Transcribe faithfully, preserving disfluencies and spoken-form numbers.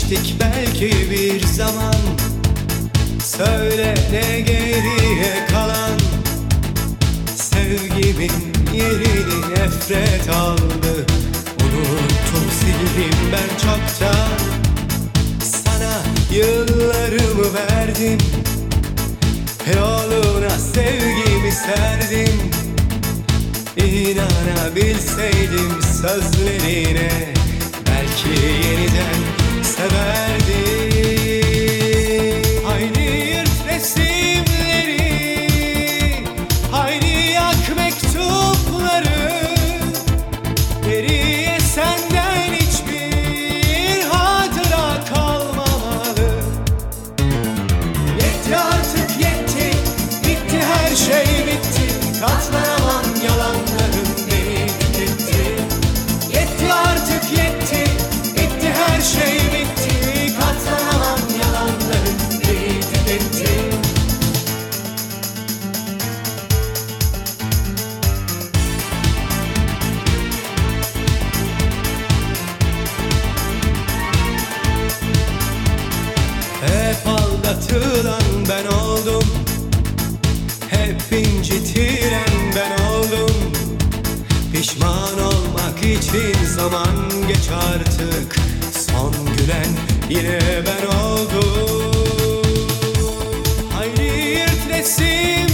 geçtik belki bir zaman. Söyle ne geriye kalan? Sevgimin yerini nefret aldı. Unuttum, sildim ben çoktan. Sana yıllarımı verdim, yoluna sevgimi serdim. İnanabilseydim sözlerine, belki yeniden severdim. Haydi yırt resimleri, haydi yak mektupları. Geriye senden hiçbir hatıra kalmamalı. Yetti artık, yetti, bitti, her şey bitti. Katlanamam, yalanların beni tüketti. Yetti artık, yetti, bitti, her şey bitti. Katlanamam, yalanların beni tüketti. Hep aldatılan ben oldum, hep incitilen ben oldum. Pişman olmak için zaman geç artık. Son gülen yine ben oldum. Haydi yırt resim